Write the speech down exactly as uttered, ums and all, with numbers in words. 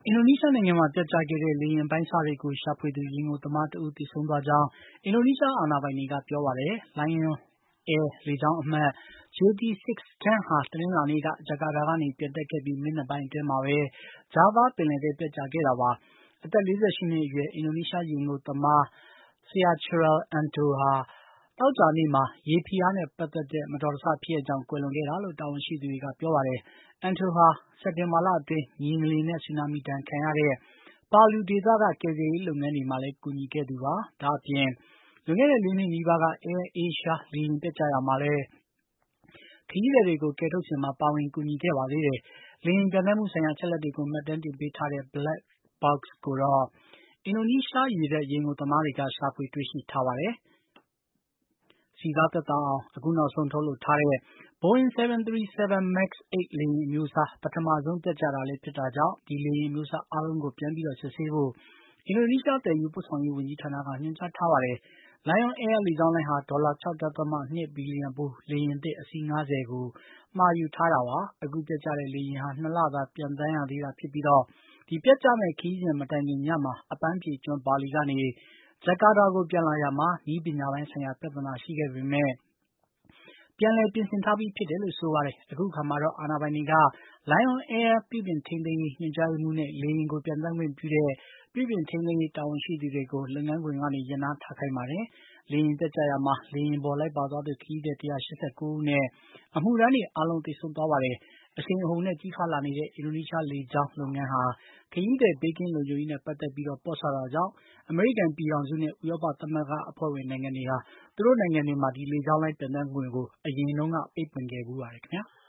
အင်ဒိုနီးရှားနိုင်ငံမှာပျက်ကျခဲ့တဲ့လေယာဉ်အပိုင်းအစတွေကိုရှာဖွေသူရေငုပ်သမားတဦးသေဆုံးသွားကြောင်းအင်ဒိုနီးရှားအာဏာပိုင်တွေကပြောပါတယ်။ Lion Air လေကြောင်းအမှတ် ဂျေ တီ ၆၁၀ ဟာ တနင်္လာနေ့က ဂျကာတာကနေပျံတက်ခဲ့ပြီး မိနစ်ပိုင်းအတွင်းမှာပဲ ဂျာဗားပင်လယ်ထဲပျက်ကျခဲ့တာပါ။ အသက် ၄၈ နှစ်အရွယ် အင်ဒိုနီးရှားရေငုပ်သမား Syachrul Anto ဟာ သောကြာနေ့မှာ ရေဖိအားနဲ့ပတ်သက်တဲ့မတော်တဆဖြစ်ရပ်ကြောင့်ကွယ်လွန်ခဲ့တာလို့ တာဝန်ရှိသူတွေကပြောပါတယ်။ Anto ဟာ စက်တင်ဘာလအတွင်း မြေငလျင်နဲ့ဆူနာမီဒဏ်ခံရတဲ့ ပါလူဒေသက ကယ်ဆယ်ရေးလုပ်ငန်းတွေမှာလည်း ကူညီခဲ့သူပါ။ ဒါ့အပြင် လွန်ခဲ့တဲ့ လေးနှစ်နီးပါးက Air Asia လေယာဉ်ပျက်ကျရာမှာလည်း ခရီးသည်တွေကိုကယ်ထုတ်စဉ်မှာ ပါဝင်ကူညီခဲ့ပါသေးတယ်။ လေယာဉ်ပျံသန်းမှုဆိုင်ရာအချက်အလက်တွေကို မှတ်တမ်းတင်ပေးထားတဲ့ Black Box ကိုတော့ အင်ဒိုနီးရှားရေတပ်ရေငုပ်သမားတွေက ရှာဖွေတွေ့ရှိထားပါတယ်။ စည်ကားသက်သာအောင် အခုနောက်ဆုံးထုတ်လုပ်ထားတဲ့ Boeing 737 MAX 8 လေယာဉ်အမျိုးအစား ပထမဆုံးပျက်ကျတာလည်းဖြစ်တာကြောင့် ဒီလေယာဉ်အမျိုးအစားအားလုံးကို ပြန်ပြီးစစ်ဆေးဖို့ အင်ဒိုနီးရှားသယ်ယူပို့ဆောင်ရေးဝန်ကြီးဌာနက ညွှန်ကြားထားပါတယ်။ Lion Air လေကြောင်းလိုင်းဟာ ဒေါ်လာ ၆.၂ ဘီလီယံဖိုး လေယာဉ်သစ်အစီး ၅၀ ကို မှာယူထားတာပါ။ အခုပျက်ကျတဲ့လေယာဉ်ဟာ ၂ လသာပျံသန်းရသေးတာဖြစ်ပြီး ဒီပျက်ကျမယ့်ခရီးစဉ်မတိုင်ခင်ညမှာ အပန်းဖြေကျွန်းဘာလီကနေ ဂျကာတာကိုပြန်လာရာမှာ နည်းပညာပိုင်းဆိုင်ရာပြဿနာရှိခဲ့ပေမယ့် ပြန်လည်ပြင်ဆင်ထားပြီးဖြစ်တယ်လို့ဆိုပါတယ်။ အခုအခါမှာတော့ အာဏာပိုင်တွေက Lion Air ပြုပြင်ထိန်းသိမ်းရေးညွှန်ကြားရေးမှူးနဲ့ လေယာဉ်ကိုပျံသန်းခွင့်ပြုတဲ့ ပြုပြင်ထိန်းသိမ်းရေးတာဝန်ရှိသူတွေကို လုပ်ငန်းခွင်ကနေ ရပ်နားထားခိုင်းပါတယ်။ လေယာဉ်ပျက်ကျရာမှာ လေယာဉ်ပေါ်လိုက်ပါသွားသူ ခရီးသည် ၁၈၉ ဦးနဲ့ အမှုထမ်းတွေအားလုံးသေဆုံးသွားပါတယ်။ အရှိန်အဟုန်နဲ့ကြီးထွားလာနေတဲ့ အင်ဒိုနီးရှားလေကြောင်းလုပ်ငန်းဟာ ခရီးသည်ဘေးကင်းလုံခြုံရေးနဲ့ပတ်သက်ပြီး ပေါ့ဆတာကြောင့် အမေရိကန်ပြည်ထောင်စုနဲ့ ဥရောပသမဂ္ဂအဖွဲ့ဝင်နိုင်ငံတွေဟာ သူတို့နိုင်ငံတွေမှာ ဒီလေကြောင်းလိုင်းပျံသန်းခွင့်ကို အရင်တုန်းက ပိတ်ပင်ခဲ့ဖူးပါတယ်ခင်ဗျာ။